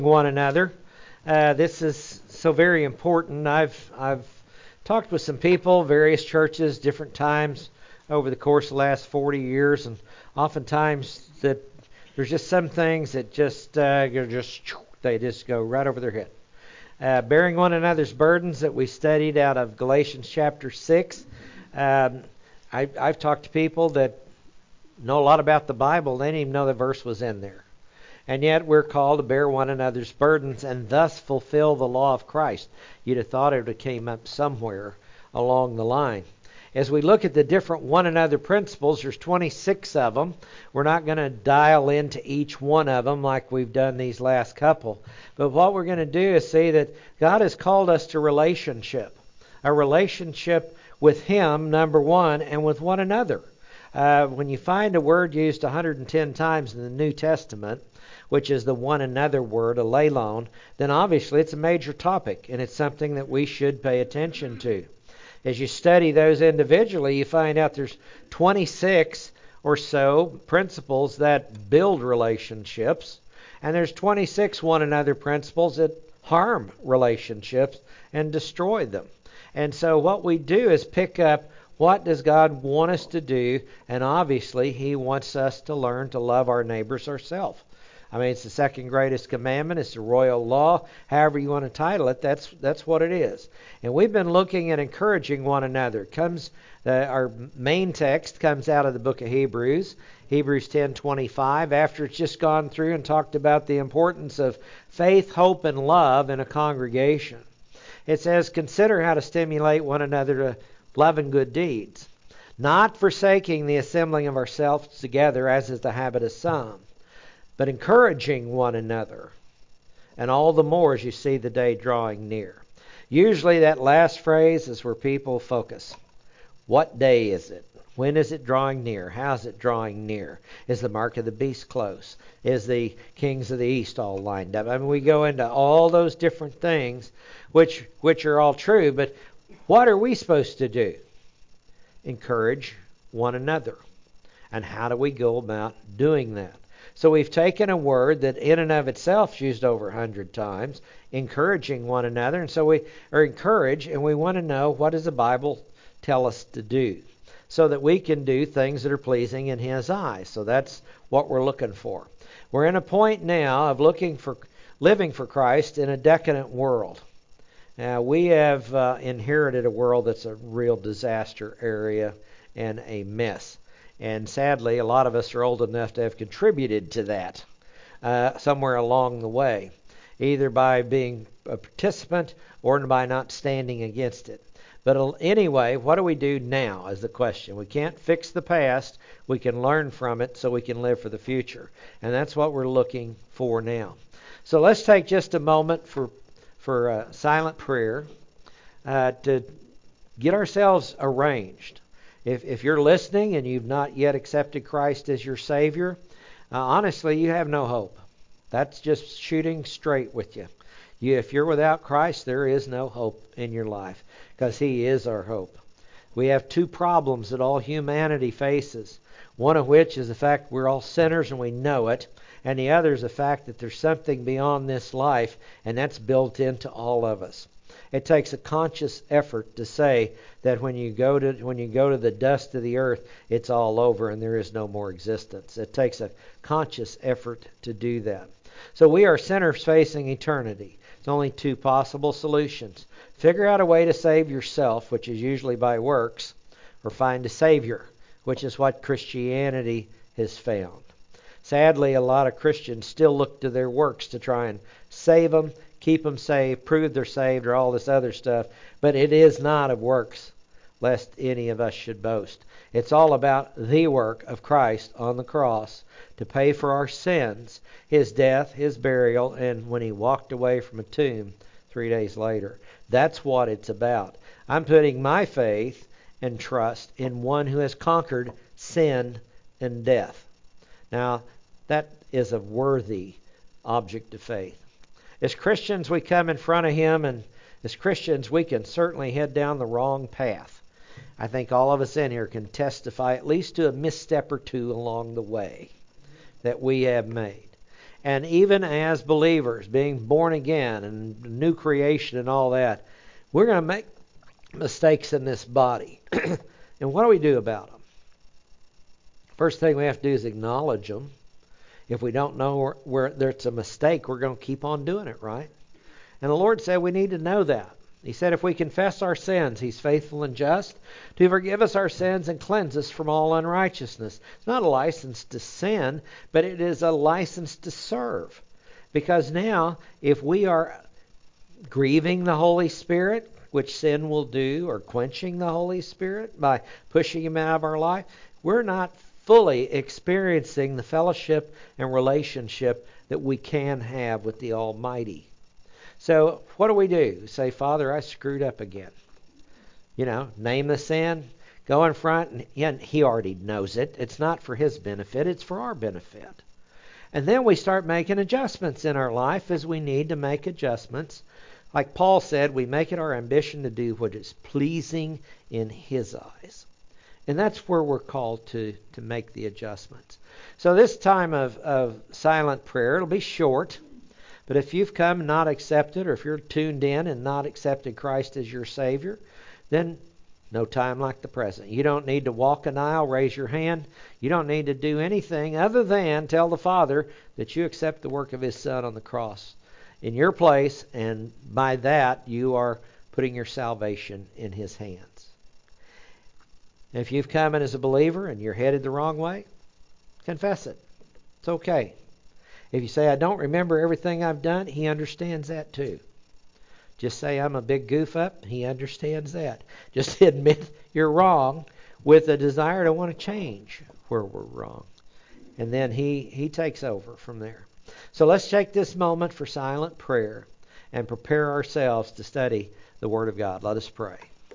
One another. This is so very important. I've talked with some people, various churches, different times over the course of the last 40 years, and oftentimes that there's just some things that they just go right over their head. Bearing one another's burdens that we studied out of Galatians chapter 6. I've talked to people that know a lot about the Bible. They didn't even know the verse was in there. And yet we're called to bear one another's burdens and thus fulfill the law of Christ. You'd have thought it would have came up somewhere along the line. As we look at the different one another principles, there's 26 of them. We're not going to dial into each one of them like we've done these last couple. But what we're going to do is see that God has called us to relationship. A relationship with Him, number one, and with one another. When you find a word used 110 times in the New Testament, which is the one another word, aleilon, then obviously it's a major topic, and it's something that we should pay attention to. As you study those individually, you find out there's 26 or so principles that build relationships, and there's 26 one another principles that harm relationships and destroy them. And so what we do is pick up what does God want us to do, and obviously He wants us to learn to love our neighbors ourselves. I mean, it's the second greatest commandment. It's the royal law. However you want to title it, that's what it is. And we've been looking at encouraging one another. Our main text comes out of the book of Hebrews 10:25. After it's just gone through and talked about the importance of faith, hope, and love in a congregation. It says, consider how to stimulate one another to love and good deeds, not forsaking the assembling of ourselves together, as is the habit of some, but encouraging one another, and all the more as you see the day drawing near. Usually that last phrase is where people focus. What day is it? When is it drawing near? How is it drawing near? Is the mark of the beast close? Is the kings of the east all lined up? I mean, we go into all those different things, which are all true, but what are we supposed to do? Encourage one another. And how do we go about doing that? So we've taken a word that in and of itself is used over 100 times, encouraging one another. And so we are encouraged, and we want to know, what does the Bible tell us to do, so that we can do things that are pleasing in His eyes. So that's what we're looking for. We're in a point now of living for Christ in a decadent world. Now, we have inherited a world that's a real disaster area and a mess. And sadly, a lot of us are old enough to have contributed to that somewhere along the way, either by being a participant or by not standing against it. But anyway, what do we do now is the question. We can't fix the past. We can learn from it so we can live for the future. And that's what we're looking for now. So let's take just a moment for silent prayer to get ourselves arranged. If you're listening and you've not yet accepted Christ as your Savior, honestly, you have no hope. That's just shooting straight with you. If you're without Christ, there is no hope in your life, because He is our hope. We have two problems that all humanity faces, one of which is the fact we're all sinners and we know it, and the other is the fact that there's something beyond this life, and that's built into all of us. It takes a conscious effort to say that when you go to the dust of the earth, it's all over and there is no more existence. It takes a conscious effort to do that. So we are sinners facing eternity. There's only two possible solutions. Figure out a way to save yourself, which is usually by works, or find a Savior, which is what Christianity has found. Sadly, a lot of Christians still look to their works to try and save them, keep them saved, prove they're saved, or all this other stuff. But it is not of works, lest any of us should boast. It's all about the work of Christ on the cross to pay for our sins, His death, His burial, and when He walked away from a tomb 3 days later. That's what it's about. I'm putting my faith and trust in one who has conquered sin and death. Now, that is a worthy object of faith. As Christians, we come in front of Him, and as Christians, we can certainly head down the wrong path. I think all of us in here can testify at least to a misstep or two along the way that we have made. And even as believers, being born again and new creation and all that, we're going to make mistakes in this body. And what do we do about them? First thing we have to do is acknowledge them. If we don't know where there's a mistake, we're going to keep on doing it, right? And the Lord said we need to know that. He said if we confess our sins, He's faithful and just to forgive us our sins and cleanse us from all unrighteousness. It's not a license to sin, but it is a license to serve. Because now, if we are grieving the Holy Spirit, which sin will do, or quenching the Holy Spirit by pushing Him out of our life, we're not fully experiencing the fellowship and relationship that we can have with the Almighty. So what do? We say, Father, I screwed up again. Name the sin, go in front, and He already knows it. It's not for His benefit, it's for our benefit. And then we start making adjustments in our life as we need to make adjustments. Like Paul said, we make it our ambition to do what is pleasing in His eyes. And that's where we're called to make the adjustments. So this time of silent prayer, it'll be short. But if you've come and not accepted, or if you're tuned in and not accepted Christ as your Savior, then no time like the present. You don't need to walk an aisle, raise your hand. You don't need to do anything other than tell the Father that you accept the work of His Son on the cross in your place, and by that you are putting your salvation in His hands. If you've come in as a believer and you're headed the wrong way, confess it. It's okay. If you say, I don't remember everything I've done, He understands that too. Just say, I'm a big goof up. He understands that. Just admit you're wrong with a desire to want to change where we're wrong. And then He takes over from there. So let's take this moment for silent prayer and prepare ourselves to study the Word of God. Let us pray.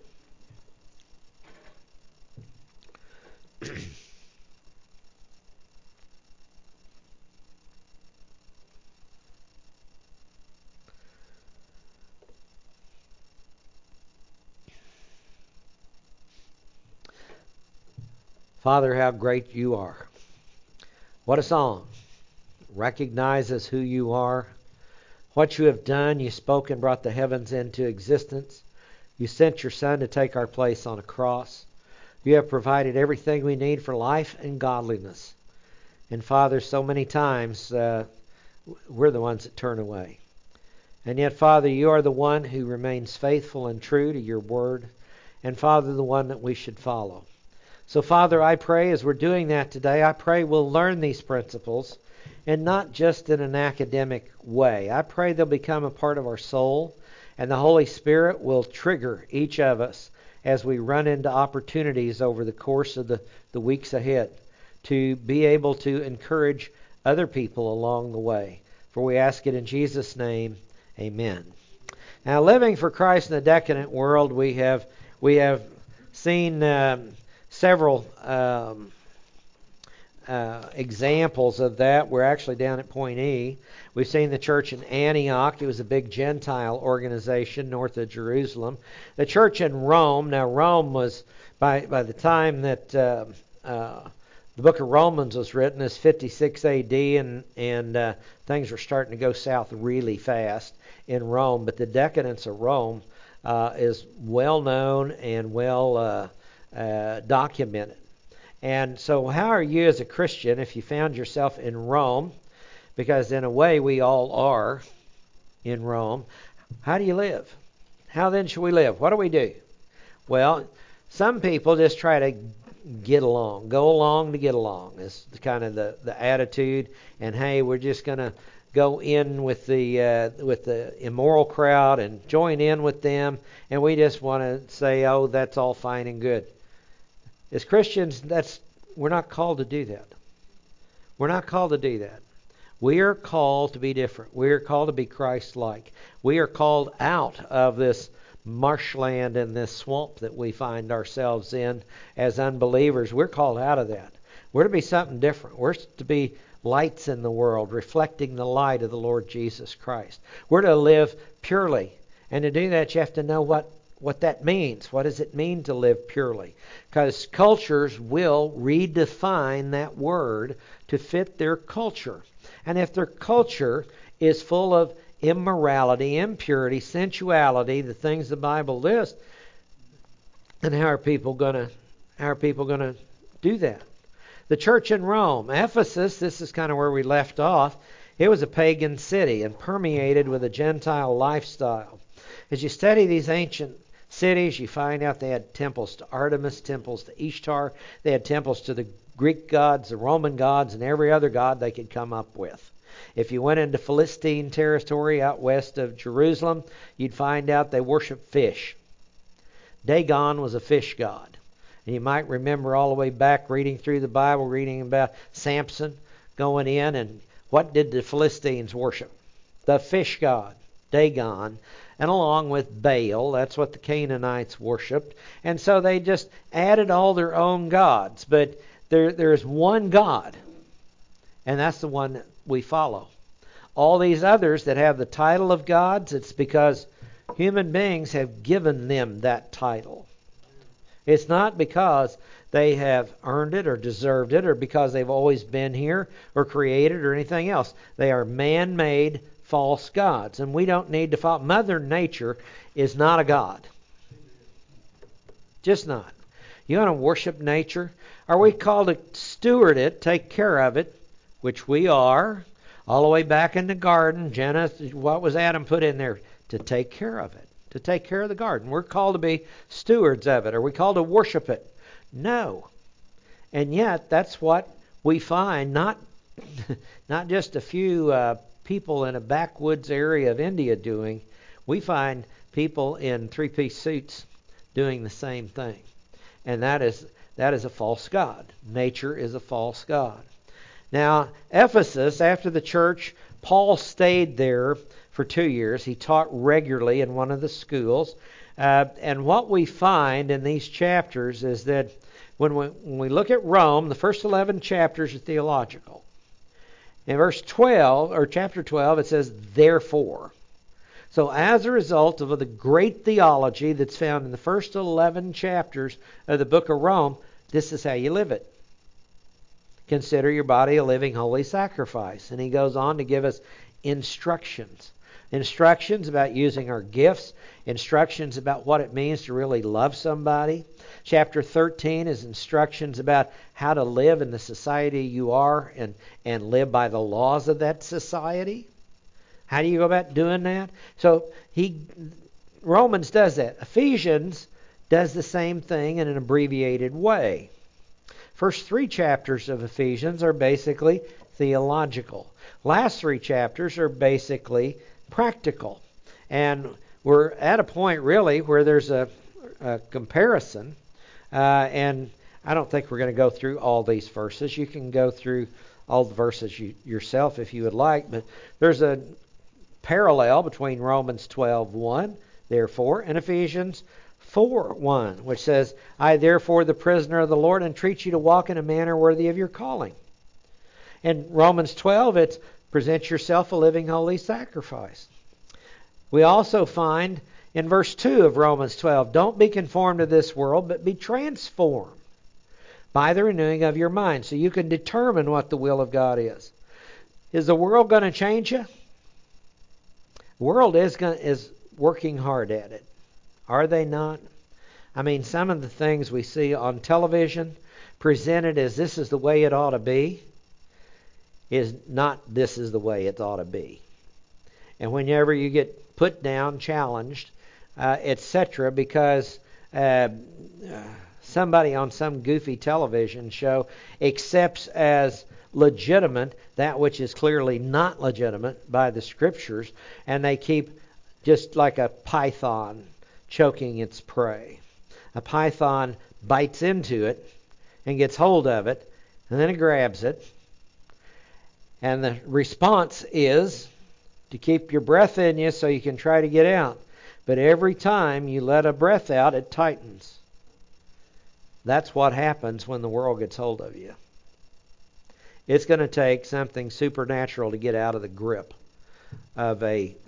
Father, how great You are. What a song. Recognizes who You are. What You have done. You spoke and brought the heavens into existence. You sent Your Son to take our place on a cross. You have provided everything we need for life and godliness. And Father, so many times we're the ones that turn away. And yet, Father, You are the one who remains faithful and true to Your word. And Father, the one that we should follow. So Father, I pray as we're doing that today, I pray we'll learn these principles, and not just in an academic way. I pray they'll become a part of our soul, and the Holy Spirit will trigger each of us as we run into opportunities over the course of the weeks ahead to be able to encourage other people along the way. For we ask it in Jesus' name, amen. Now, living for Christ in the decadent world, we have seen several examples of that. We're actually down at Point E. We've seen the church in Antioch. It was a big Gentile organization north of Jerusalem. The church in Rome. Now, Rome was, by the time that the book of Romans was written, is 56 A.D., and things were starting to go south really fast in Rome. But the decadence of Rome is well known and well documented. And so how are you as a Christian if you found yourself in Rome? Because in a way we all are in Rome. How do you live? How then should we live? What do we do? Well, some people just try to get along. Go along to get along is kind of the attitude. And hey, we're just going to go in with the immoral crowd and join in with them. And we just want to say, oh, that's all fine and good. As Christians, we're not called to do that. We're not called to do that. We are called to be different. We are called to be Christ-like. We are called out of this marshland and this swamp that we find ourselves in as unbelievers. We're called out of that. We're to be something different. We're to be lights in the world, reflecting the light of the Lord Jesus Christ. We're to live purely. And to do that, you have to know what that means. What does it mean to live purely? Because cultures will redefine that word to fit their culture. And if their culture is full of immorality, impurity, sensuality, the things the Bible lists, then how are people going to do that? The church in Rome, Ephesus, this is kind of where we left off. It was a pagan city and permeated with a Gentile lifestyle. As you study these ancient cities, you find out they had temples to Artemis, temples to Ishtar. They had temples to the Greek gods, the Roman gods, and every other god they could come up with. If you went into Philistine territory out west of Jerusalem, you'd find out they worshiped fish. Dagon was a fish god. And you might remember all the way back reading through the Bible, reading about Samson going in, and what did the Philistines worship? The fish god, Dagon, and along with Baal. That's what the Canaanites worshipped. And so they just added all their own gods. But there's one God, and that's the one that we follow. All these others that have the title of gods, it's because human beings have given them that title. It's not because they have earned it or deserved it or because they've always been here or created or anything else. They are man-made false gods, and we don't need to follow. Mother Nature is not a god. Just not. You want to worship nature? Are we called to steward it, take care of it, which we are, all the way back in the garden? Genesis, what was Adam put in there? To take care of it, to take care of the garden. We're called to be stewards of it. Are we called to worship it? No. And yet, that's what we find, not just a few people in a backwoods area of India doing. We find people in three-piece suits doing the same thing. And that is a false god. Nature is a false god. Now, Ephesus, after the church, Paul stayed there for 2 years. He taught regularly in one of the schools. And what we find in these chapters is that when we look at Rome, the first 11 chapters are theological. In verse 12, or chapter 12, it says, therefore. So as a result of the great theology that's found in the first 11 chapters of the book of Rome, this is how you live it. Consider your body a living holy sacrifice. And he goes on to give us instructions. Instructions about using our gifts. Instructions about what it means to really love somebody. Chapter 13 is instructions about how to live in the society you are and live by the laws of that society. How do you go about doing that? So Romans does that. Ephesians does the same thing in an abbreviated way. First 3 chapters of Ephesians are basically theological. Last 3 chapters are basically practical. And we're at a point really where there's a comparison. And I don't think we're going to go through all these verses. You can go through all the verses yourself if you would like. But there's a parallel between Romans 12:1, therefore, and Ephesians 4:1, which says, I therefore, the prisoner of the Lord, entreat you to walk in a manner worthy of your calling. In Romans 12, it's present yourself a living holy sacrifice. We also find in verse 2 of Romans 12, don't be conformed to this world, but be transformed by the renewing of your mind, so you can determine what the will of God is. Is the world going to change you? The world is working hard at it. Are they not? I mean, some of the things we see on television presented as this is the way it ought to be is not this is the way it ought to be. And whenever you get put down, challenged, etc., because somebody on some goofy television show accepts as legitimate that which is clearly not legitimate by the Scriptures, and they keep just like a python choking its prey. A python bites into it and gets hold of it, and then it grabs it. And the response is to keep your breath in you so you can try to get out. But every time you let a breath out, it tightens. That's what happens when the world gets hold of you. It's going to take something supernatural to get out of the grip of a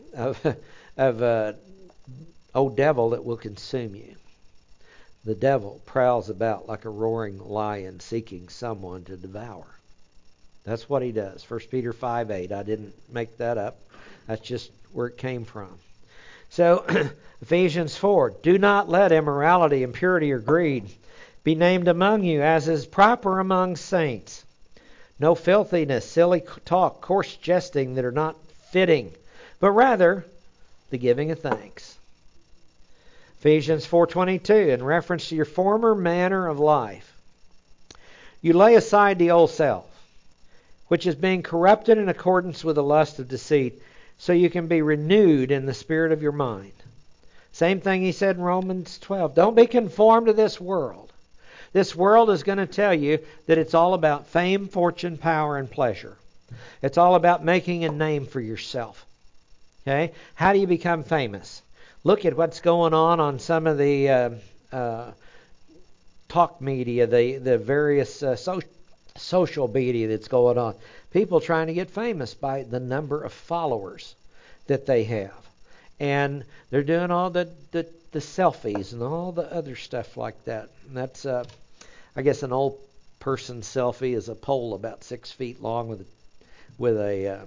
old devil that will consume you. The devil prowls about like a roaring lion seeking someone to devour. That's what he does. 1 Peter 5:8. I didn't make that up. That's just where it came from. So, Ephesians 4. Do not let immorality, impurity, or greed be named among you, as is proper among saints. No filthiness, silly talk, coarse jesting that are not fitting, but rather the giving of thanks. Ephesians 4:22, in reference to your former manner of life. You lay aside the old self, which is being corrupted in accordance with the lust of deceit, so you can be renewed in the spirit of your mind. Same thing he said in Romans 12. Don't be conformed to this world. This world is going to tell you that it's all about fame, fortune, power, and pleasure. It's all about making a name for yourself. Okay? How do you become famous? Look at what's going on some of the talk media, the various social media that's going on. People trying to get famous by the number of followers that they have. And they're doing all the selfies and all the other stuff like that. And that's, I guess, an old person selfie is a pole about 6 feet long with a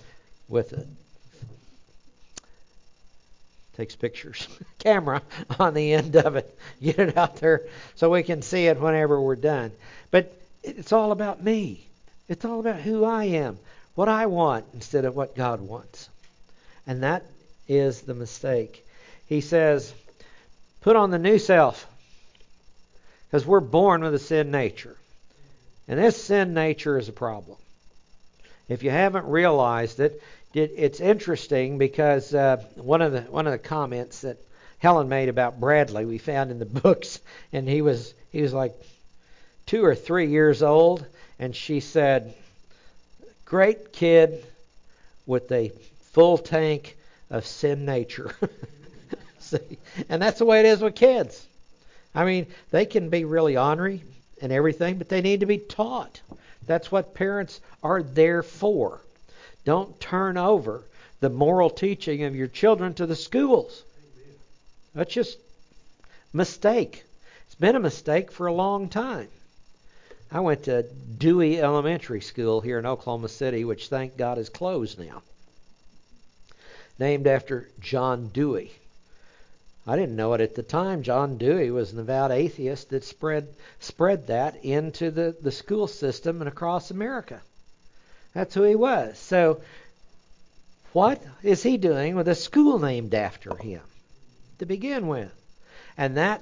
takes pictures, camera on the end of it. Get it out there so we can see it whenever we're done. But it's all about me. It's all about who I am, what I want instead of what God wants. And that is the mistake. He says, put on the new self, because we're born with a sin nature. And this sin nature is a problem. If you haven't realized it, it's interesting because one of the comments that Helen made about Bradley we found in the books, and he was like 2 or 3 years old, and she said, great kid with a full tank of sin nature. See? And that's the way it is with kids. I mean, they can be really ornery and everything, but they need to be taught. That's what parents are there for. Don't turn over the moral teaching of your children to the schools. That's just a mistake. It's been a mistake for a long time. I went to Dewey Elementary School here in Oklahoma City, which thank God is closed now. Named after John Dewey. I didn't know it at the time. John Dewey was an avowed atheist that spread that into the school system and across America. That's who he was. So, what is he doing with a school named after him to begin with? And that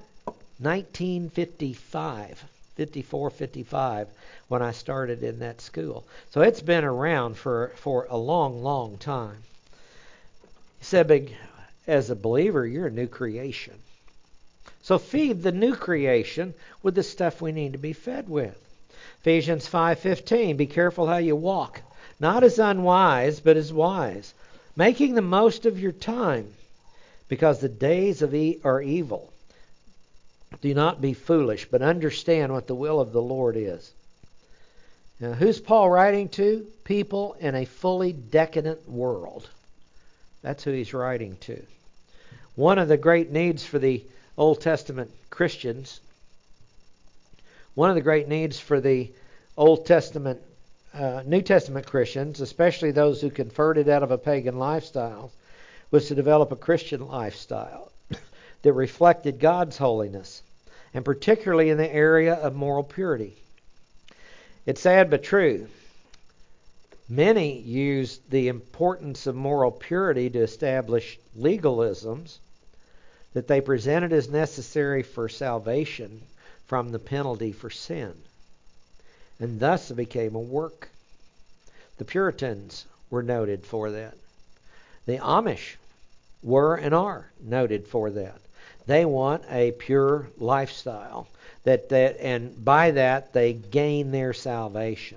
1955, 54, 55, when I started in that school. So it's been around for a long, long time. He said, as a believer, you're a new creation. So feed the new creation with the stuff we need to be fed with. Ephesians 5:15, be careful how you walk, not as unwise, but as wise, making the most of your time, because the days are evil. Do not be foolish, but understand what the will of the Lord is. Now, who's Paul writing to? People in a fully decadent world. That's who he's writing to. One of the great needs for the Old Testament Christians, one of the great needs for the Old Testament, New Testament Christians, especially those who converted out of a pagan lifestyle, was to develop a Christian lifestyle that reflected God's holiness, and particularly in the area of moral purity. It's sad but true. Many use the importance of moral purity to establish legalisms that they presented as necessary for salvation from the penalty for sin. And thus it became a work. The Puritans were noted for that. The Amish were and are noted for that. They want a pure lifestyle, and by that they gain their salvation.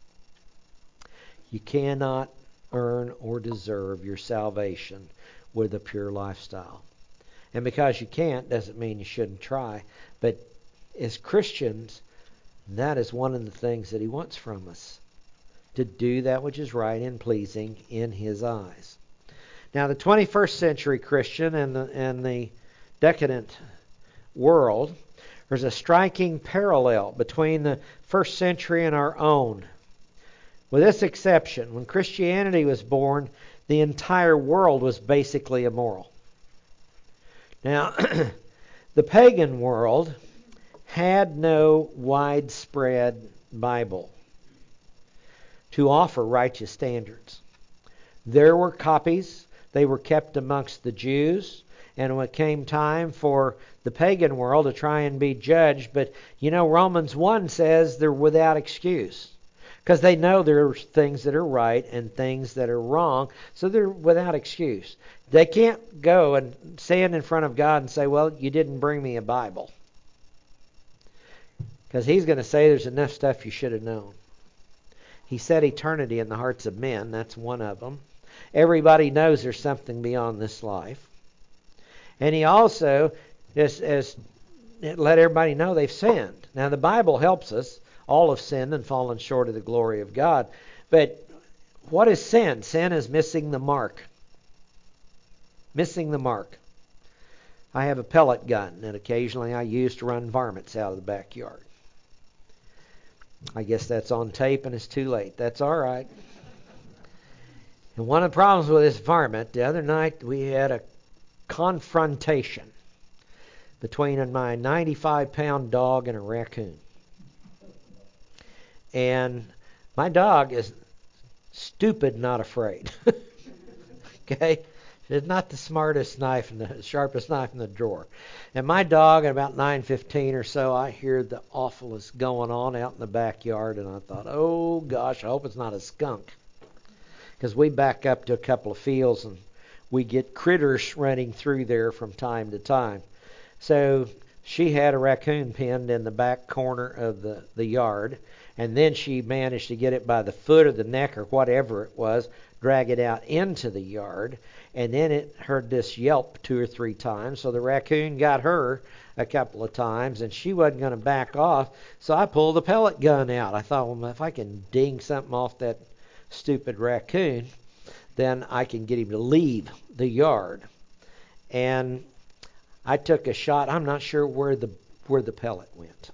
You cannot earn or deserve your salvation with a pure lifestyle. And because you can't doesn't mean you shouldn't try. But as Christians, that is one of the things that he wants from us. To do that which is right and pleasing in his eyes. Now the 21st century Christian and the decadent world, there's a striking parallel between the first century and our own. With this exception, when Christianity was born, the entire world was basically immoral. Now, the pagan world had no widespread Bible to offer righteous standards. There were copies. They were kept amongst the Jews. And when it came time for the pagan world to try and be judged, but Romans 1 says they're without excuse. Because they know there are things that are right and things that are wrong. So they're without excuse. They can't go and stand in front of God and say, well, you didn't bring me a Bible. Because He's going to say there's enough stuff you should have known. He set eternity in the hearts of men. That's one of them. Everybody knows there's something beyond this life. And He also as let everybody know they've sinned. Now the Bible helps us. All have sinned and fallen short of the glory of God. But what is sin? Sin is missing the mark. Missing the mark. I have a pellet gun that occasionally I use to run varmints out of the backyard. I guess that's on tape and it's too late. That's all right. And one of the problems with this varmint, the other night we had a confrontation between my 95-pound dog and a raccoon. And my dog is stupid, not afraid. Okay? It's not the smartest knife and the sharpest knife in the drawer. And my dog, at about 9:15 or so, I hear the awfulest going on out in the backyard. And I thought, oh gosh, I hope it's not a skunk. Because we back up to a couple of fields and we get critters running through there from time to time. So she had a raccoon pinned in the back corner of the yard. And then she managed to get it by the foot or the neck or whatever it was, drag it out into the yard. And then it heard this yelp 2 or 3 times. So the raccoon got her a couple of times, and she wasn't going to back off. So I pulled the pellet gun out. I thought, well, if I can ding something off that stupid raccoon, then I can get him to leave the yard. And I took a shot. I'm not sure where the pellet went.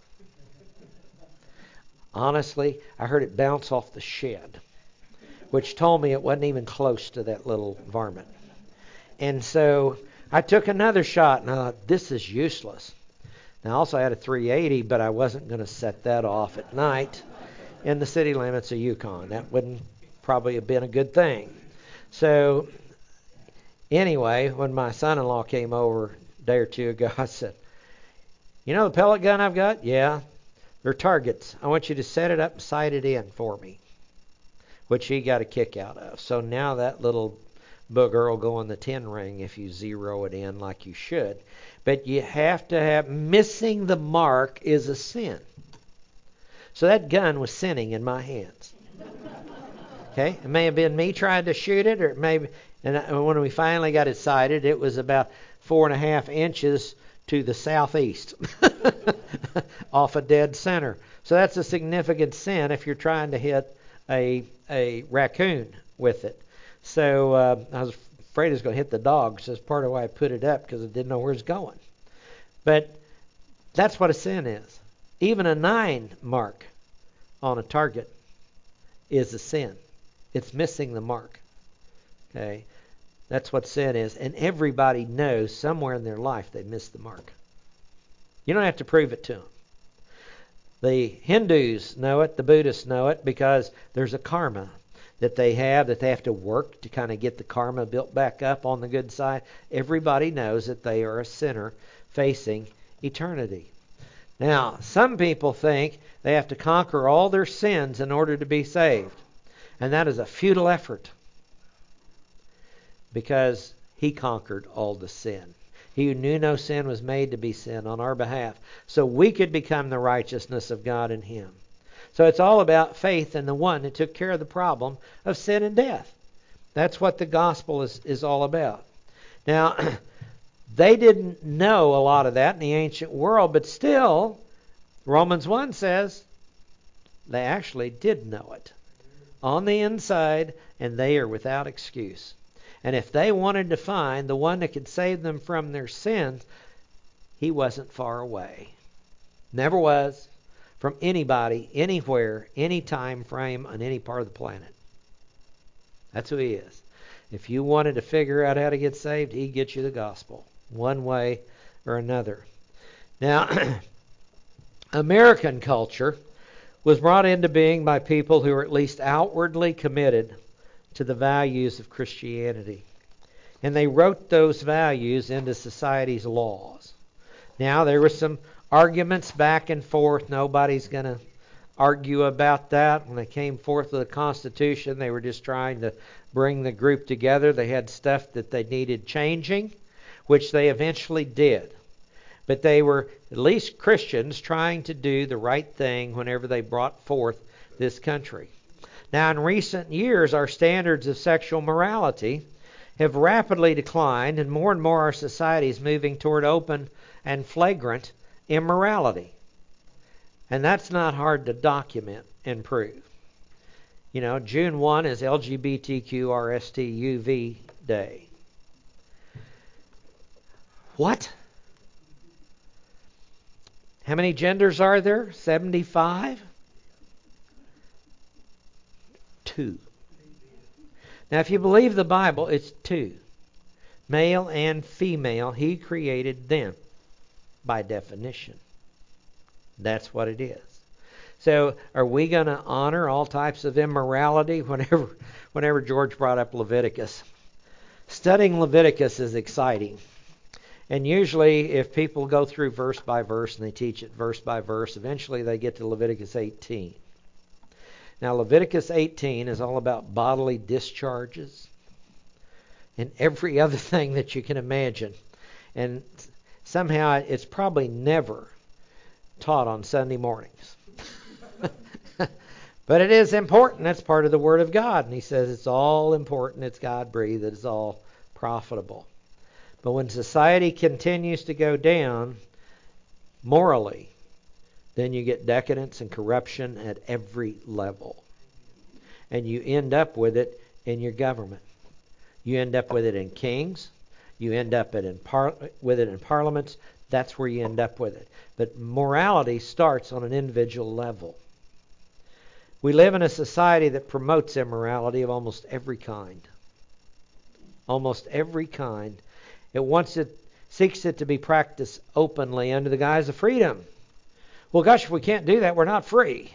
Honestly, I heard it bounce off the shed, which told me it wasn't even close to that little varmint. And so I took another shot, and I thought, this is useless. Now, I also had a .380, but I wasn't going to set that off at night in the city limits of Yukon. That wouldn't probably have been a good thing. So anyway, when my son-in-law came over a day or two ago, I said, you know the pellet gun I've got? Yeah. They're targets. I want you to set it up and sight it in for me. Which he got a kick out of. So now that little booger will go on the 10 ring if you zero it in like you should. But you have to have, missing the mark is a sin. So that gun was sinning in my hands. Okay? It may have been me trying to shoot it, or it may be, and when we finally got it sighted, it was about 4.5 inches to the southeast off a dead center. So that's a significant sin if you're trying to hit a raccoon with it. So I was afraid it was going to hit the dog. So that's part of why I put it up, because I didn't know where it's going. But that's what a sin is. Even a 9 mark on a target is a sin. It's missing the mark. Okay? That's what sin is. And everybody knows somewhere in their life they missed the mark. You don't have to prove it to them. The Hindus know it, the Buddhists know it, because there's a karma that they have to work to kind of get the karma built back up on the good side. Everybody knows that they are a sinner facing eternity. Now, some people think they have to conquer all their sins in order to be saved. And that is a futile effort, because He conquered all the sin. He who knew no sin was made to be sin on our behalf, so we could become the righteousness of God in Him. So it's all about faith in the one that took care of the problem of sin and death. That's what the gospel is all about. Now, they didn't know a lot of that in the ancient world, but still, Romans 1 says they actually did know it on the inside, and they are without excuse. And if they wanted to find the one that could save them from their sins, He wasn't far away. Never was. from anybody, anywhere, any time frame, on any part of the planet. That's who he is. If you wanted to figure out how to get saved, he'd get you the gospel, one way or another. Now, American culture was brought into being by people who were at least outwardly committed to the values of Christianity. And they wrote those values into society's laws. Now, there were some arguments back and forth. Nobody's going to argue about that. When they came forth with the Constitution, they were just trying to bring the group together. They had stuff that they needed changing, which they eventually did. But they were, at least Christians, trying to do the right thing whenever they brought forth this country. Now, in recent years, our standards of sexual morality have rapidly declined, and more our society is moving toward open and flagrant immorality. And that's not hard to document and prove. You know, June 1 is LGBTQRSTUV Day. What? How many genders are there? 75? 2. Now, if you believe the Bible, it's 2. Male and female, he created them by definition. That's what it is. So, are we going to honor all types of immorality? Whenever George brought up Leviticus, studying Leviticus is exciting. And usually, if people go through verse by verse and they teach it verse by verse, eventually they get to Leviticus 18. Now, Leviticus 18 is all about bodily discharges and every other thing that you can imagine. And somehow it's probably never taught on Sunday mornings. But it is important. That's part of the Word of God. And he says it's all important. It's God-breathed. It's all profitable. But when society continues to go down morally, then you get decadence and corruption at every level. And you end up with it in your government. You end up with it in kings. You end up with it in parliaments. That's where you end up with it. But morality starts on an individual level. We live in a society that promotes immorality of almost every kind. Almost every kind. It seeks it to be practiced openly under the guise of freedom. Well, gosh, if we can't do that, we're not free.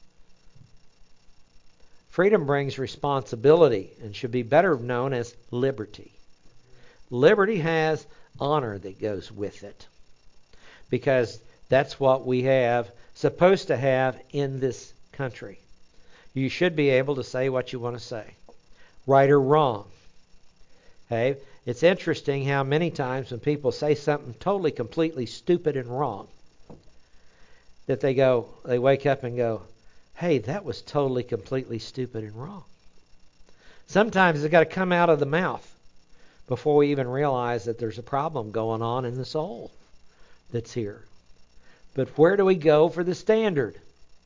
Freedom brings responsibility and should be better known as liberty. Liberty has honor that goes with it, because that's what we have, supposed to have in this country. You should be able to say what you want to say, right or wrong. Okay? It's interesting how many times when people say something totally, completely stupid and wrong, that they wake up and go, hey, that was totally, completely stupid and wrong. Sometimes it's got to come out of the mouth before we even realize that there's a problem going on in the soul that's here. But where do we go for the standard?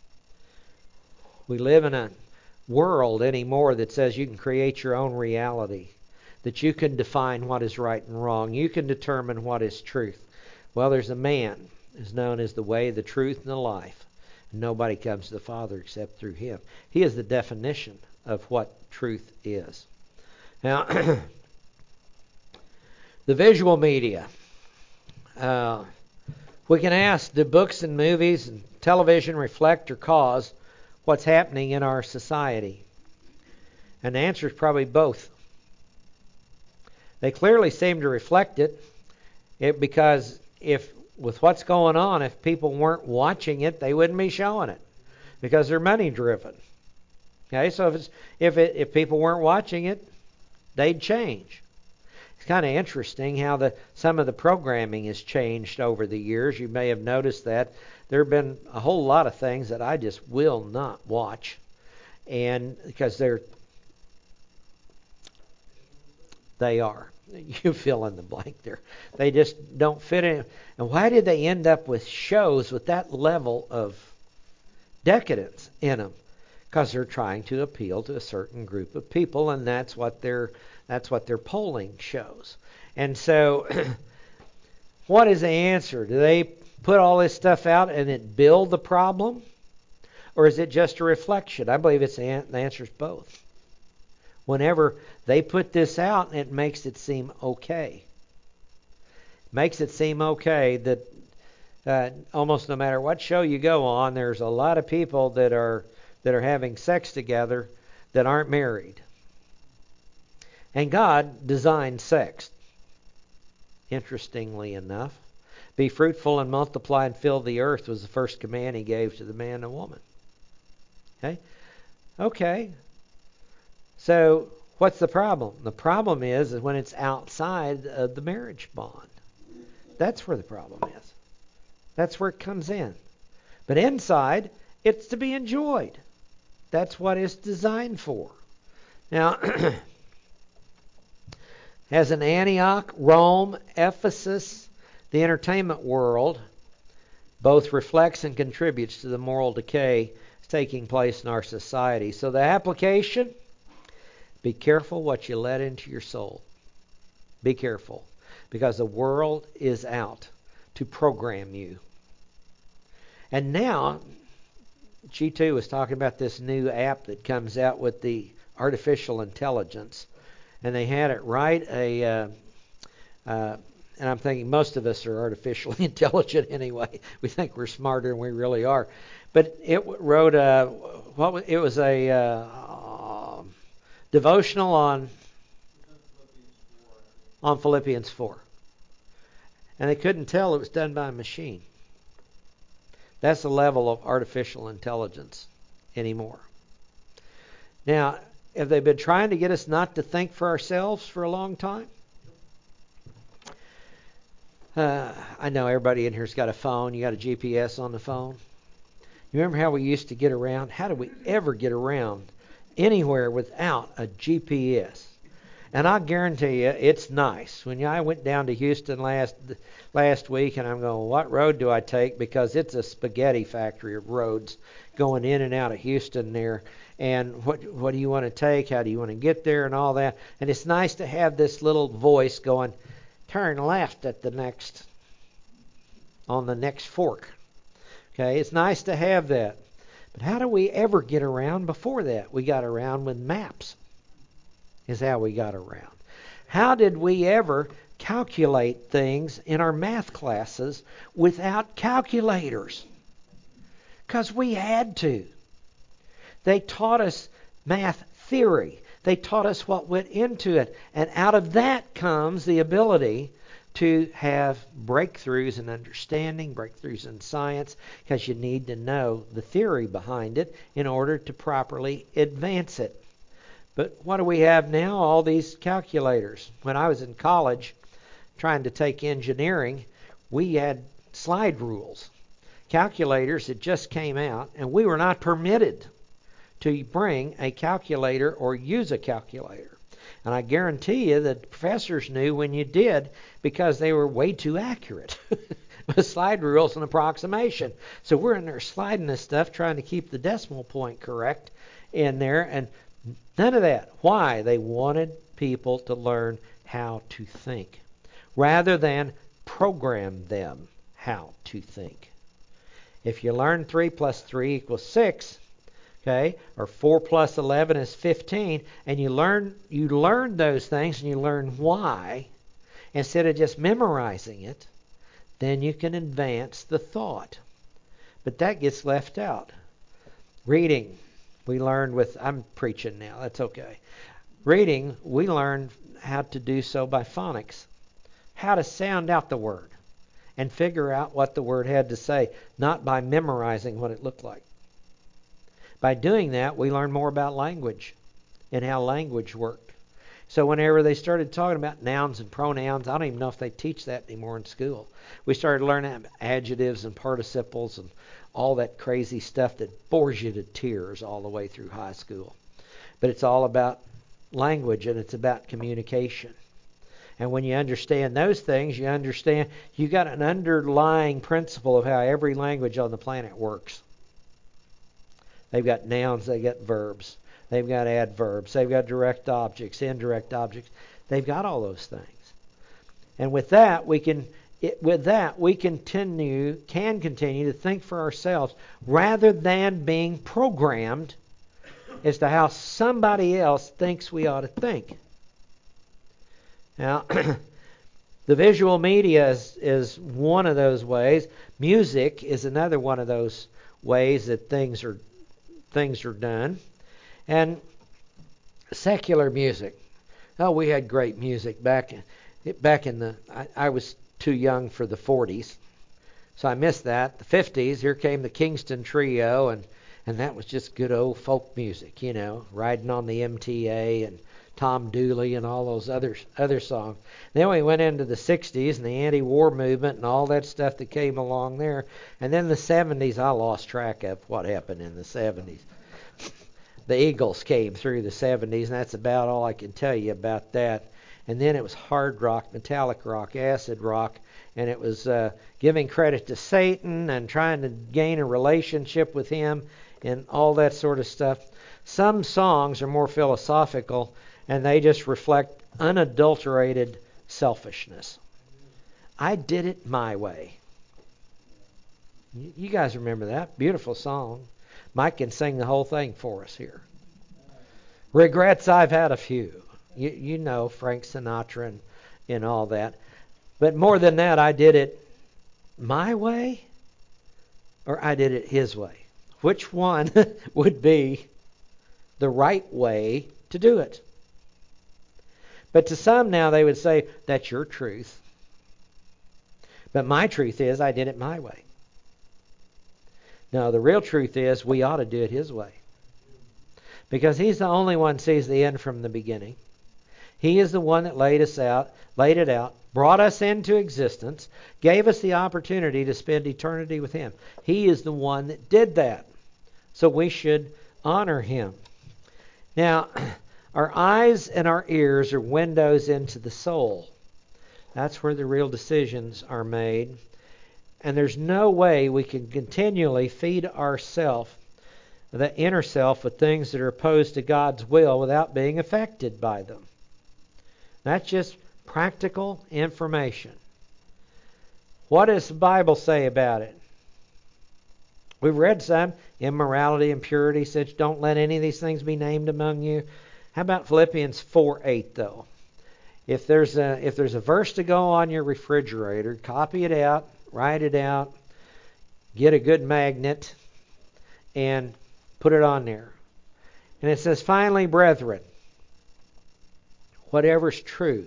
We live in a world anymore that says you can create your own reality, that you can define what is right and wrong. You can determine what is truth. Well, there's a man who's known as the way, the truth, and the life. And nobody comes to the Father except through him. He is the definition of what truth is. Now, the visual media. We can ask, do books and movies and television reflect or cause what's happening in our society? And the answer is probably both. They clearly seem to reflect it, because with what's going on, if people weren't watching it, they wouldn't be showing it, because they're money driven. Okay, so if people weren't watching it, they'd change. It's kind of interesting how some of the programming has changed over the years. You may have noticed that there have been a whole lot of things that I just will not watch, and because they are. You fill in the blank there. They just don't fit in. And why did they end up with shows with that level of decadence in them? Because they're trying to appeal to a certain group of people, and that's what their polling shows. And so, what is the answer? Do they put all this stuff out and it build the problem? Or is it just a reflection? I believe the answer is both. Whenever they put this out, it makes it seem okay. Makes it seem okay that almost no matter what show you go on, there's a lot of people that are having sex together that aren't married. And God designed sex. Interestingly enough, be fruitful and multiply and fill the earth was the first command He gave to the man and woman. Okay. So what's the problem? The problem is when it's outside of the marriage bond. That's where the problem is. That's where it comes in. But inside, it's to be enjoyed. That's what it's designed for. Now, as in Antioch, Rome, Ephesus, the entertainment world both reflects and contributes to the moral decay taking place in our society. So the application, be careful what you let into your soul. Be careful, because the world is out to program you. And now, G2 was talking about this new app that comes out with the artificial intelligence. And they had it write and I'm thinking most of us are artificially intelligent anyway. We think we're smarter than we really are. But it wrote it was a devotional on Philippians 4. And they couldn't tell it was done by a machine. That's the level of artificial intelligence anymore. Now, have they been trying to get us not to think for ourselves for a long time? I know everybody in here's got a phone. You got a GPS on the phone. You remember how we used to get around? How did we ever get around anywhere without a GPS? And I guarantee you, it's nice. When I went down to Houston last week, and I'm going, what road do I take? Because it's a spaghetti factory of roads going in and out of Houston there. And what do you want to take? How do you want to get there? And all that. And it's nice to have this little voice going, turn left at on the next fork. Okay, it's nice to have that. But how do we ever get around before that? We got around with maps. Is how we got around. How did we ever calculate things in our math classes without calculators? Because we had to. They taught us math theory. They taught us what went into it. And out of that comes the ability to have breakthroughs in understanding, breakthroughs in science, because you need to know the theory behind it in order to properly advance it. But what do we have now? All these calculators. When I was in college trying to take engineering, we had slide rules. Calculators that just came out, and we were not permitted to bring a calculator or use a calculator. And I guarantee you that the professors knew when you did, because they were way too accurate. With slide rules and approximation. So we're in there sliding this stuff, trying to keep the decimal point correct in there, and none of that. Why? They wanted people to learn how to think rather than program them how to think. If you learn 3 plus 3 equals 6, okay, or 4 plus 11 is 15, and you learn those things and you learn why instead of just memorizing it, then you can advance the thought. But that gets left out. Reading. We learned I'm preaching now, that's okay. Reading, we learned how to do so by phonics. How to sound out the word and figure out what the word had to say, not by memorizing what it looked like. By doing that, we learned more about language and how language worked. So whenever they started talking about nouns and pronouns, I don't even know if they teach that anymore in school. We started learning adjectives and participles and all that crazy stuff that bores you to tears all the way through high school. But it's all about language and it's about communication. And when you understand those things, you understand you got an underlying principle of how every language on the planet works. They've got nouns, they've got verbs, they've got adverbs, they've got direct objects, indirect objects. They've got all those things. And with that, we can with that, we can continue to think for ourselves rather than being programmed as to how somebody else thinks we ought to think. Now, the visual media is one of those ways. Music is another one of those ways that things are done. And secular music. Oh, we had great music back in the. I was too young for the 40s, so I missed that. The 50s, here came the Kingston Trio, and that was just good old folk music, riding on the MTA and Tom Dooley and all those other songs. Then we went into the 60s and the anti-war movement and all that stuff that came along there. And then the 70s, I lost track of what happened in the 70s. The Eagles came through the 70s, and that's about all I can tell you about that. And then it was hard rock, metallic rock, acid rock, and it was giving credit to Satan and trying to gain a relationship with him and all that sort of stuff. Some songs are more philosophical, and they just reflect unadulterated selfishness. I did it my way. You guys remember that? Beautiful song. Mike can sing the whole thing for us here. Regrets, I've had a few. You know Frank Sinatra and all that. But more than that, I did it my way or I did it his way. Which one would be the right way to do it? But to some now they would say, that's your truth. But my truth is I did it my way. No, the real truth is we ought to do it his way. Because he's the only one who sees the end from the beginning. He is the one that laid it out, brought us into existence, gave us the opportunity to spend eternity with him. He is the one that did that. So we should honor him. Now, our eyes and our ears are windows into the soul. That's where the real decisions are made. And there's no way we can continually feed ourselves, the inner self, with things that are opposed to God's will without being affected by them. That's just practical information. What does the Bible say about it? We've read some. Immorality, impurity, such, don't let any of these things be named among you. How about Philippians 4:8 though? If there's a verse to go on your refrigerator, copy it out, write it out, get a good magnet, and put it on there. And it says, finally, brethren, whatever's true.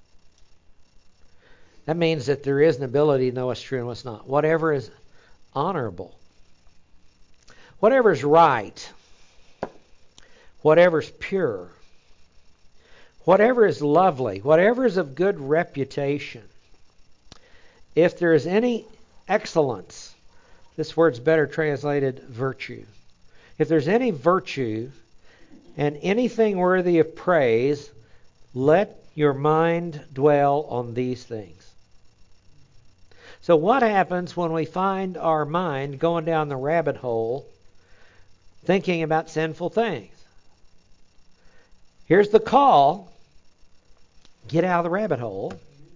That means that there is an ability to know what's true and what's not. Whatever is honorable. Whatever is right. Whatever is pure. Whatever is lovely. Whatever is of good reputation. If there is any excellence, this word's better translated virtue. If there's any virtue and anything worthy of praise, let your mind dwell on these things. So what happens when we find our mind going down the rabbit hole thinking about sinful things? Here's the call. Get out of the rabbit hole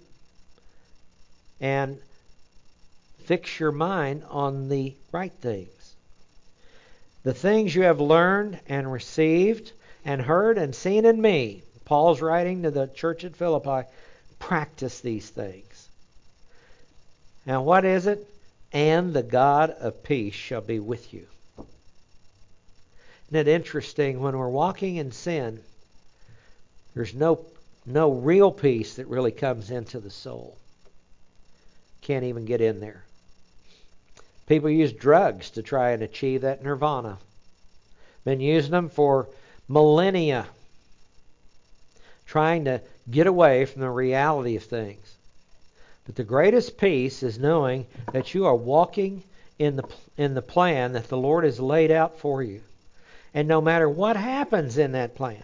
and fix your mind on the right things. The things you have learned and received and heard and seen in me. Paul's writing to the church at Philippi. Practice these things. Now what is it? And the God of peace shall be with you. Isn't it interesting? When we're walking in sin, there's no real peace that really comes into the soul. Can't even get in there. People use drugs to try and achieve that nirvana. Been using them for millennia. Trying to get away from the reality of things. But the greatest peace is knowing that you are walking in the plan that the Lord has laid out for you. And no matter what happens in that plan,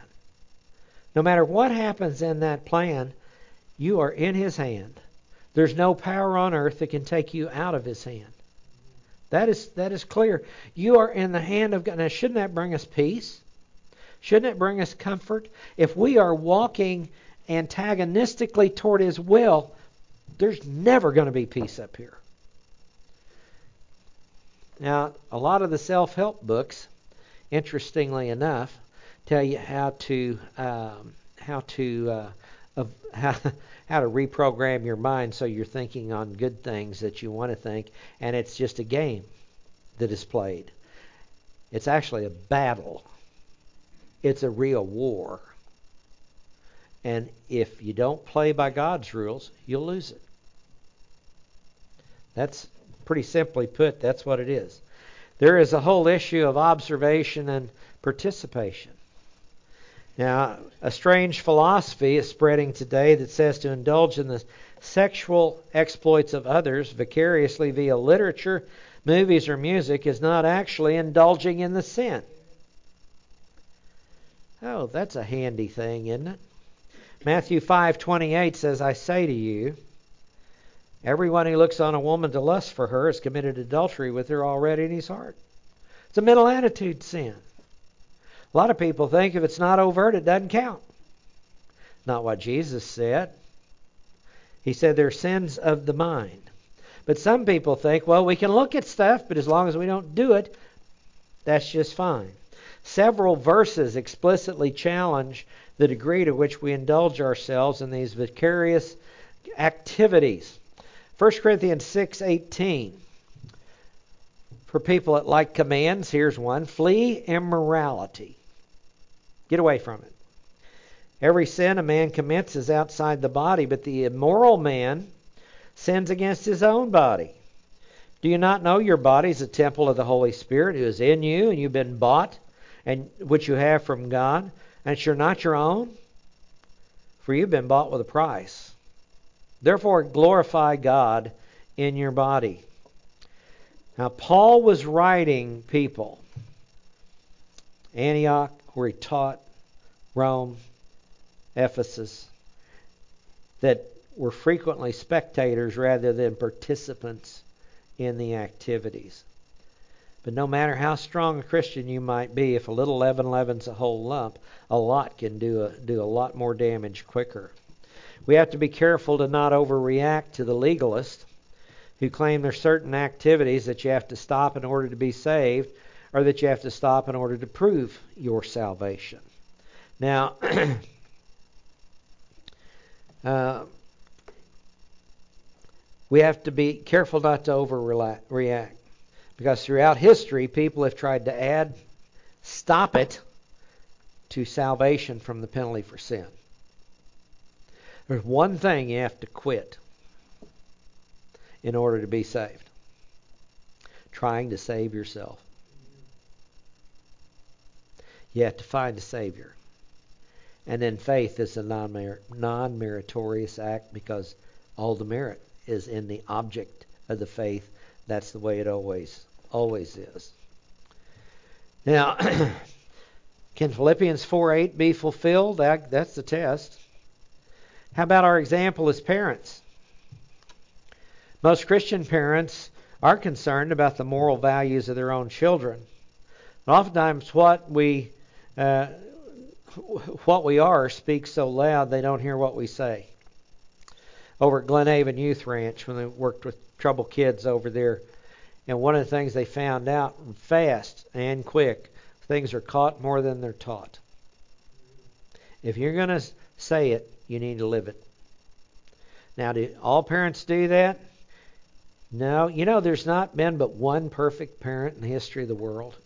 you are in His hand. There's no power on earth that can take you out of His hand. That is clear. You are in the hand of God. Now, shouldn't that bring us peace? Shouldn't it bring us comfort? If we are walking antagonistically toward His will, There's never going to be peace up here. Now, a lot of the self-help books, interestingly enough, tell you how to reprogram your mind so you're thinking on good things that you want to think, and it's just a game that is played. It's actually a battle. It's a real war. And if you don't play by God's rules, you'll lose it. That's pretty simply put, that's what it is. There is a whole issue of observation and participation. Now, a strange philosophy is spreading today that says to indulge in the sexual exploits of others vicariously via literature, movies, or music is not actually indulging in the sin. Oh, that's a handy thing, isn't it? Matthew 5:28 says, I say to you, everyone who looks on a woman to lust for her has committed adultery with her already in his heart. It's a mental attitude sin. A lot of people think if it's not overt, it doesn't count. Not what Jesus said. He said they're sins of the mind. But some people think, well, we can look at stuff, but as long as we don't do it, that's just fine. Several verses explicitly challenge the degree to which we indulge ourselves in these vicarious activities. 1 Corinthians 6:18. For people that like commands, here's one. Flee immorality. Get away from it. Every sin a man commits is outside the body, but the immoral man sins against his own body. Do you not know your body is a temple of the Holy Spirit who is in you, and you've been bought, and which you have from God, and you're not your own? For you've been bought with a price. Therefore glorify God in your body. Now Paul was writing people, Antioch, where he taught, Rome, Ephesus, that were frequently spectators rather than participants in the activities. But no matter how strong a Christian you might be, if a little leaven leavens a whole lump, a lot can do a lot more damage quicker. We have to be careful to not overreact to the legalist who claim there's certain activities that you have to stop in order to be saved, or that you have to stop in order to prove your salvation. Now, we have to be careful not to overreact, because throughout history, people have tried to stop it to salvation from the penalty for sin. There's one thing you have to quit in order to be saved. Trying to save yourself. You have to find a Savior. And then faith is a non-meritorious act, because all the merit is in the object of the faith. That's the way it always is. Now, can Philippians 4:8 be fulfilled? That's the test. How about our example as parents? Most Christian parents are concerned about the moral values of their own children. And oftentimes what we are speaks so loud they don't hear what we say. Over at Glen Haven Youth Ranch, when they worked with troubled kids over there, and one of the things they found out fast and quick, things are caught more than they're taught. If you're going to say it, you need to live it. Now, do all parents do that? No. You know, there's not been but one perfect parent in the history of the world.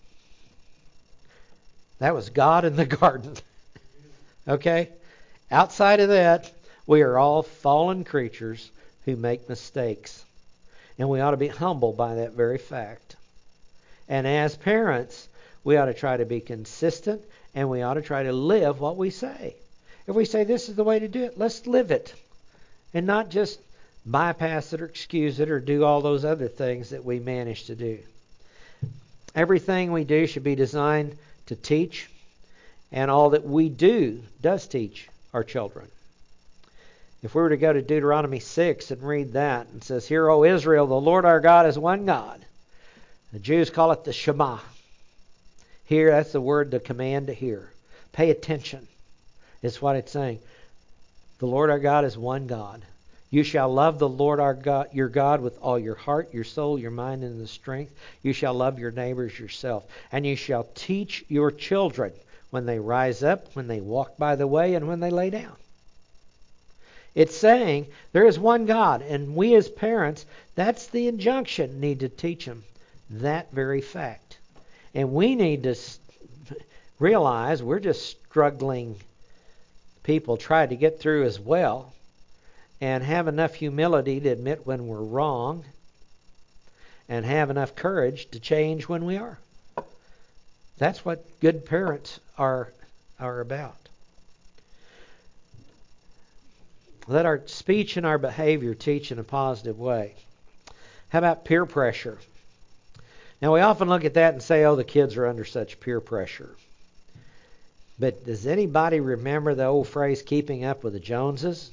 That was God in the garden. Okay? Outside of that, we are all fallen creatures who make mistakes. And we ought to be humbled by that very fact. And as parents, we ought to try to be consistent, and we ought to try to live what we say. If we say this is the way to do it, let's live it. And not just bypass it or excuse it or do all those other things that we manage to do. Everything we do should be designed to teach, and all that we do does teach our children. If we were to go to Deuteronomy 6 and read that, it says, Hear, O Israel, the Lord our God is one God. The Jews call it the Shema. Hear, that's the word, the command to hear. Pay attention. It's what it's saying. The Lord our God is one God. You shall love the Lord our God, your God with all your heart, your soul, your mind, and the strength. You shall love your neighbors yourself. And you shall teach your children when they rise up, when they walk by the way, and when they lay down. It's saying there is one God, and we as parents, that's the injunction, need to teach them that very fact. And we need to realize we're just struggling people trying to get through as well, and have enough humility to admit when we're wrong, and have enough courage to change when we are. That's what good parents are about. Let our speech and our behavior teach in a positive way. How about peer pressure? Now, we often look at that and say, oh, the kids are under such peer pressure. But does anybody remember the old phrase, keeping up with the Joneses?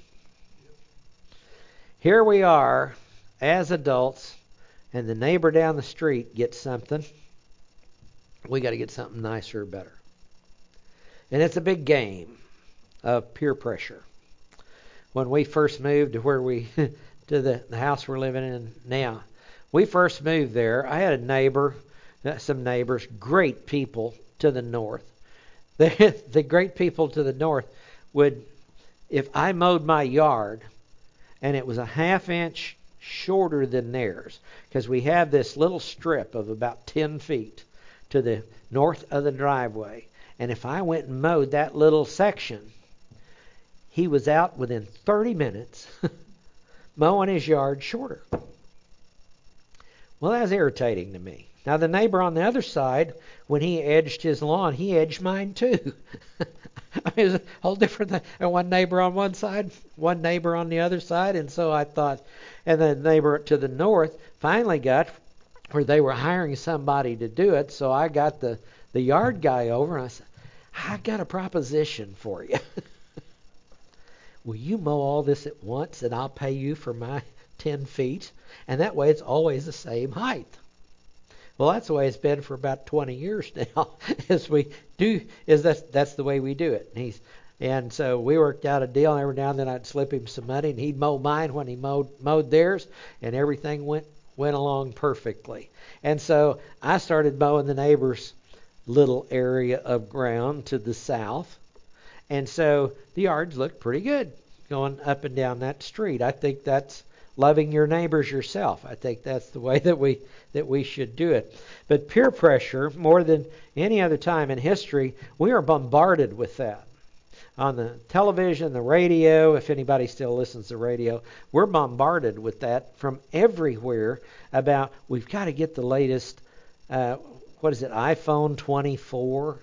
Here we are as adults, and the neighbor down the street gets something. We got to get something nicer or better. And it's a big game of peer pressure. When we first moved to where to the house we're living in now, we first moved there. I had some neighbors, great people to the north. The great people to the north would, if I mowed my yard and it was a half inch shorter than theirs, because we have this little strip of about 10 feet to the north of the driveway, and if I went and mowed that little section, he was out within 30 minutes mowing his yard shorter. Well, that was irritating to me. Now, the neighbor on the other side, when he edged his lawn, he edged mine too. I mean, it was a whole different thing. And one neighbor on one side, one neighbor on the other side. And so I thought, and the neighbor to the north finally got where they were hiring somebody to do it. So I got the yard guy over, and I said, I got a proposition for you. Will you mow all this at once, and I'll pay you for my 10 feet? And that way it's always the same height. Well, that's the way it's been for about 20 years now. That's the way we do it. And so we worked out a deal, and every now and then I'd slip him some money, and he'd mow mine when he mowed theirs, and everything went along perfectly. And so I started mowing the neighbor's little area of ground to the south, and so the yards looked pretty good going up and down that street. I think that's loving your neighbors yourself. I think that's the way that we should do it. But peer pressure, more than any other time in history, we are bombarded with that. On the television, the radio, if anybody still listens to radio, we're bombarded with that from everywhere about we've got to get the latest, iPhone 24.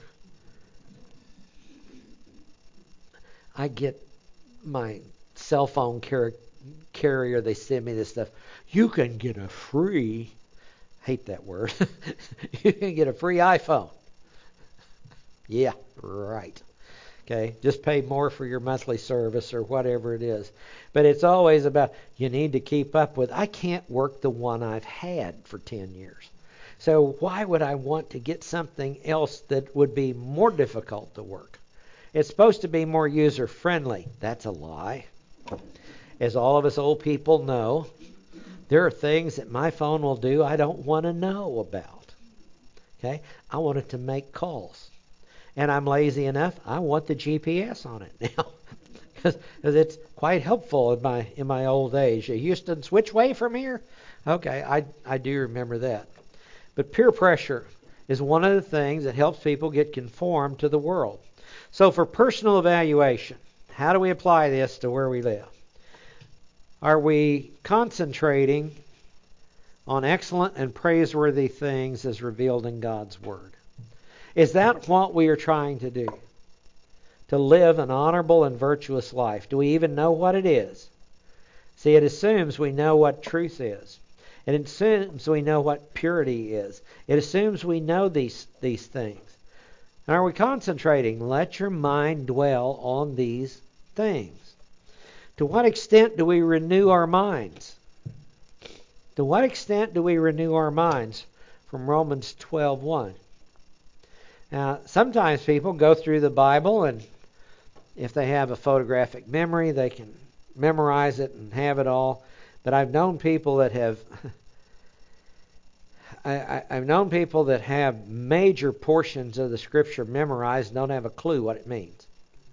I get my cell phone carrier, they send me this stuff. You can get a free, hate that word, you can get a free iPhone. Yeah, right. Okay, just pay more for your monthly service or whatever it is. But it's always about, you need to keep up with, I can't work the one I've had for 10 years. So why would I want to get something else that would be more difficult to work? It's supposed to be more user-friendly. That's a lie. As all of us old people know, there are things that my phone will do I don't want to know about. Okay? I want it to make calls. And I'm lazy enough, I want the GPS on it now. Because it's quite helpful in my old age. Houston, which way from here? Okay, I do remember that. But peer pressure is one of the things that helps people get conformed to the world. So for personal evaluation, how do we apply this to where we live? Are we concentrating on excellent and praiseworthy things as revealed in God's Word? Is that what we are trying to do? To live an honorable and virtuous life? Do we even know what it is? See, it assumes we know what truth is. It assumes we know what purity is. It assumes we know these things. And are we concentrating? Let your mind dwell on these things. To what extent do we renew our minds? To what extent do we renew our minds? From Romans 12:1. Now, sometimes people go through the Bible, and if they have a photographic memory, they can memorize it and have it all. But I've known people that have I've known people that have major portions of the Scripture memorized and don't have a clue what it means.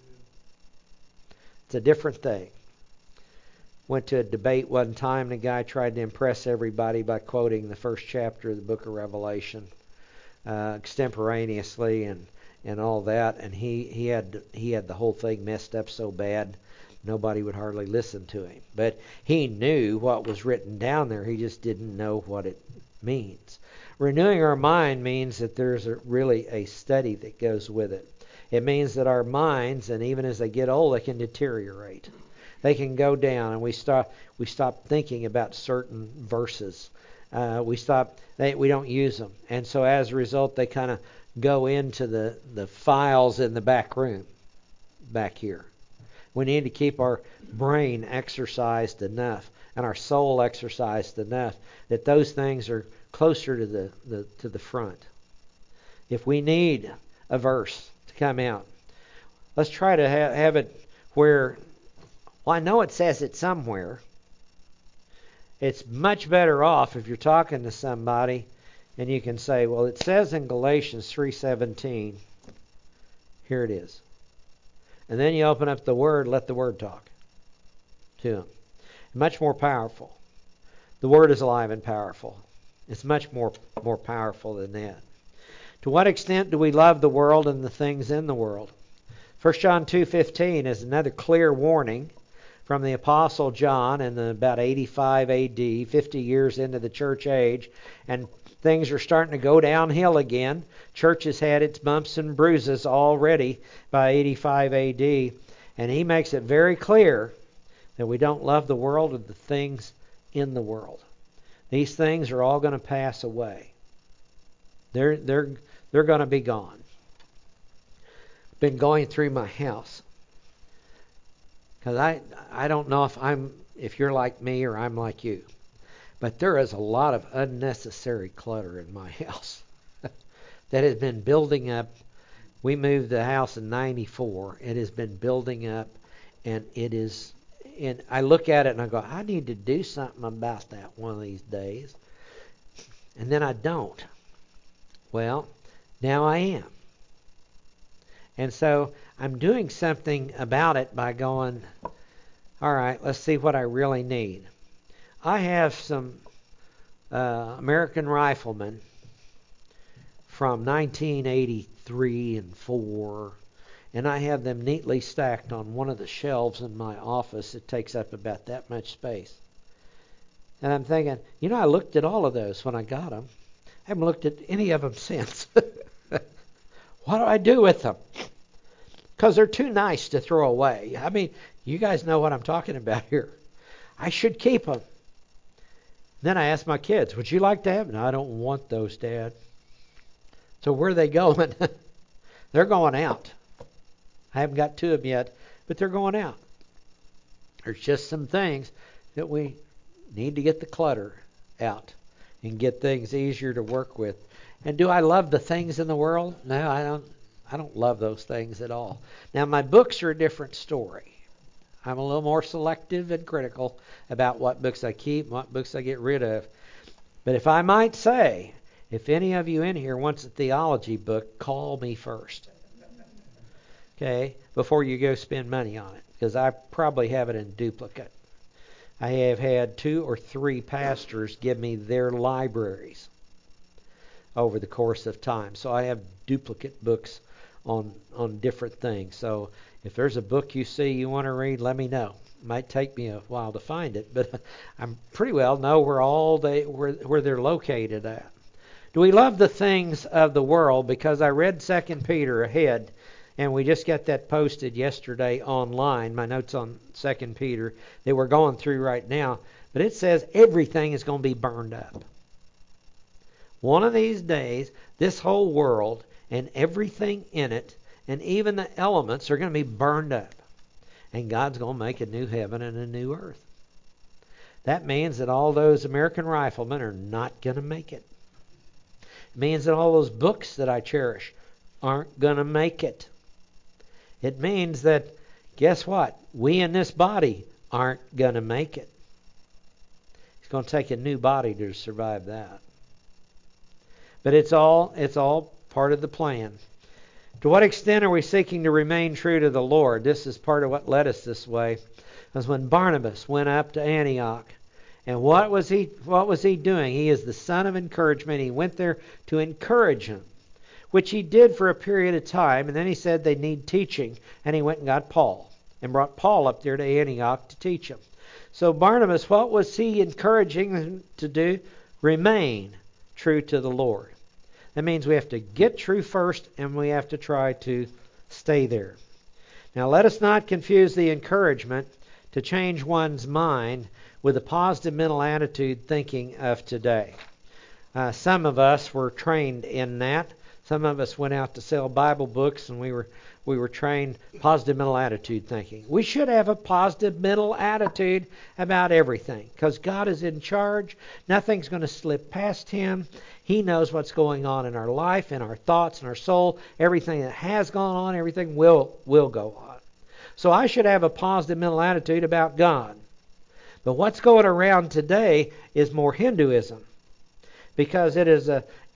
It's a different thing. Went to a debate one time, and the guy tried to impress everybody by quoting the first chapter of the book of Revelation extemporaneously and all that, and he had the whole thing messed up so bad nobody would hardly listen to him. But he knew what was written down there. He just didn't know what it means. Renewing our mind means that there's really a study that goes with it. It means that our minds, and even as they get old, they can deteriorate. They can go down, and we stop thinking about certain verses. We don't use them, and so as a result, they kind of go into the files in the back room, back here. We need to keep our brain exercised enough and our soul exercised enough that those things are closer to the front. If we need a verse to come out, let's try to have it where, well, I know it says it somewhere. It's much better off if you're talking to somebody and you can say, well, it says in Galatians 3:17, here it is. And then you open up the Word, let the Word talk to them. Much more powerful. The Word is alive and powerful. It's much more powerful than that. To what extent do we love the world and the things in the world? 1 John 2:15 is another clear warning from the Apostle John in about 85 A.D., 50 years into the church age, and things are starting to go downhill again. Church has had its bumps and bruises already by 85 A.D., and he makes it very clear that we don't love the world or the things in the world. These things are all going to pass away. They're going to be gone. Been going through my house because I don't know if you're like me or I'm like you, but there is a lot of unnecessary clutter in my house that has been building up. We moved the house in '94. It has been building up, and it is. And I look at it and I go, I need to do something about that one of these days. And then I don't. Well, now I am. And so I'm doing something about it by going, all right, let's see what I really need. I have some American Riflemen from 1983 and 4, and I have them neatly stacked on one of the shelves in my office. It takes up about that much space. And I'm thinking, I looked at all of those when I got them. I haven't looked at any of them since. What do I do with them? Because they're too nice to throw away. I mean, you guys know what I'm talking about here. I should keep them. Then I asked my kids, would you like to have them? No, I don't want those, Dad. So where are they going? They're going out. I haven't got to them yet, but they're going out. There's just some things that we need to get the clutter out and get things easier to work with. And do I love the things in the world? No, I don't. I don't love those things at all. Now, my books are a different story. I'm a little more selective and critical about what books I keep and what books I get rid of. But if I might say, if any of you in here wants a theology book, call me first. Okay? Before you go spend money on it. Because I probably have it in duplicate. I have had 2 or 3 pastors give me their libraries over the course of time. So I have duplicate books on different things. So if there's a book you see you want to read, let me know. It might take me a while to find it, but I pretty well know where they're located at. Do we love the things of the world? Because I read 2 Peter ahead, and we just got that posted yesterday online, my notes on 2 Peter that we're going through right now. But it says everything is going to be burned up. One of these days, this whole world and everything in it, and even the elements, are going to be burned up. And God's going to make a new heaven and a new earth. That means that all those American Riflemen are not going to make it. It means that all those books that I cherish aren't going to make it. It means that, guess what? We in this body aren't going to make it. It's going to take a new body to survive that. But it's all part of the plan. To what extent are we seeking to remain true to the Lord? This is part of what led us this way. Was when Barnabas went up to Antioch. And what was he doing? He is the son of encouragement. He went there to encourage him, which he did for a period of time. And then he said they need teaching. And he went and got Paul and brought Paul up there to Antioch to teach him. So Barnabas, what was he encouraging them to do? Remain true to the Lord. That means we have to get true first, and we have to try to stay there. Now, let us not confuse the encouragement to change one's mind with the positive mental attitude thinking of today. Some of us were trained in that. Some of us went out to sell Bible books, and we were trained positive mental attitude thinking. We should have a positive mental attitude about everything because God is in charge. Nothing's going to slip past Him. He knows what's going on in our life, in our thoughts, in our soul. Everything that has gone on, everything will go on. So I should have a positive mental attitude about God. But what's going around today is more Hinduism, because it is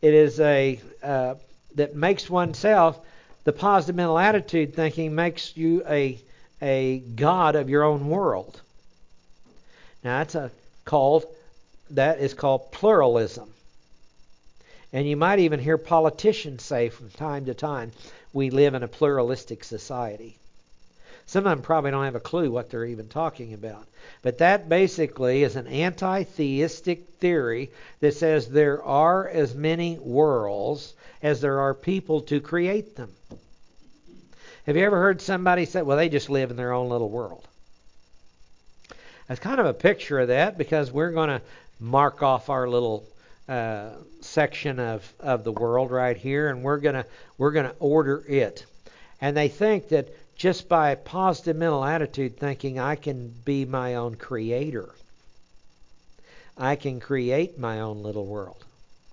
that makes oneself, the positive mental attitude thinking makes you a god of your own world. Now that is called pluralism. And you might even hear politicians say from time to time, we live in a pluralistic society. Some of them probably don't have a clue what they're even talking about. But that basically is an anti-theistic theory that says there are as many worlds as there are people to create them. Have you ever heard somebody say, well, they just live in their own little world? That's kind of a picture of that, because we're going to mark off our little section of the world right here, and we're going to order it. And they think that just by positive mental attitude thinking, I can be my own creator. I can create my own little world.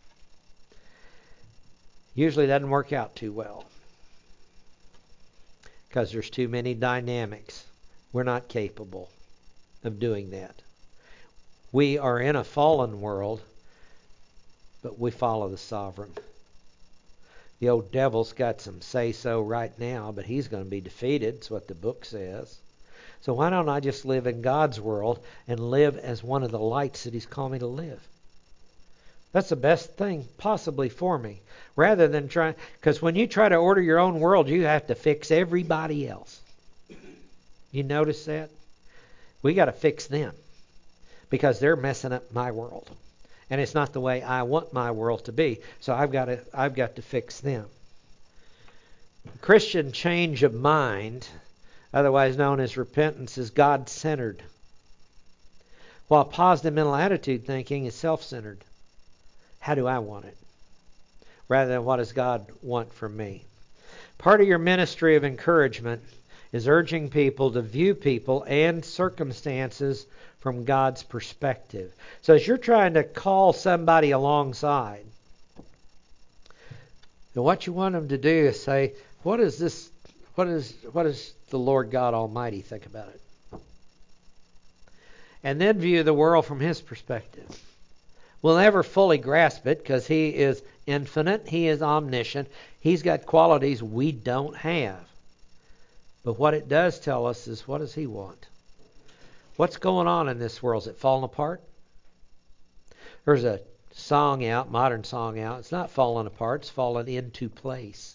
Usually doesn't work out too well, because there's too many dynamics. We're not capable of doing that. We are in a fallen world, but we follow the sovereign. The old devil's got some say-so right now, but he's going to be defeated. That's what the book says. So why don't I just live in God's world and live as one of the lights that He's called me to live? That's the best thing possibly for me. Rather than trying, because when you try to order your own world, you have to fix everybody else. You notice that? We got to fix them because they're messing up my world. And it's not the way I want my world to be. So I've got to fix them. Christian change of mind, otherwise known as repentance, is God-centered, while positive mental attitude thinking is self-centered. How do I want it? Rather than what does God want from me? Part of your ministry of encouragement is urging people to view people and circumstances from God's perspective. So as you're trying to call somebody alongside, and what you want them to do is say, what does the Lord God Almighty think about it? And then view the world from His perspective. We'll never fully grasp it because He is infinite, He is omniscient, He's got qualities we don't have. But what it does tell us is, what does He want? What's going on in this world? Is it falling apart? There's a song out, modern song out. It's not falling apart. It's falling into place.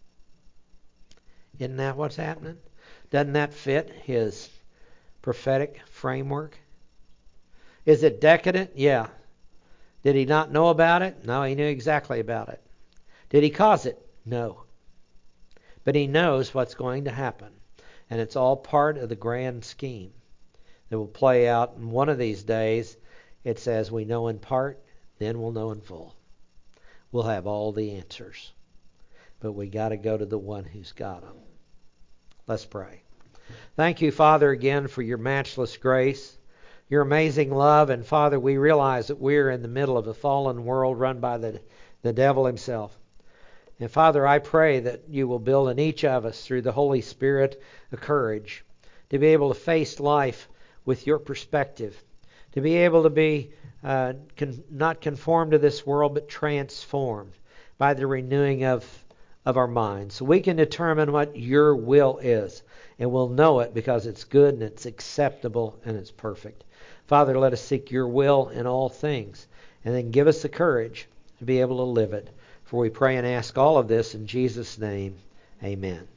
Isn't that what's happening? Doesn't that fit His prophetic framework? Is it decadent? Yeah. Did He not know about it? No, He knew exactly about it. Did He cause it? No. But He knows what's going to happen. And it's all part of the grand scheme that will play out. And one of these days, it says, we know in part, then we'll know in full. We'll have all the answers. But we got to go to the one who's got them. Let's pray. Thank you, Father, again for your matchless grace, your amazing love. And Father, we realize that we're in the middle of a fallen world run by the devil himself. And Father, I pray that you will build in each of us through the Holy Spirit a courage to be able to face life with your perspective, to be able to be not conformed to this world, but transformed by the renewing of our minds. So we can determine what your will is, and we'll know it because it's good and it's acceptable and it's perfect. Father, let us seek your will in all things, and then give us the courage to be able to live it. For we pray and ask all of this in Jesus' name. Amen.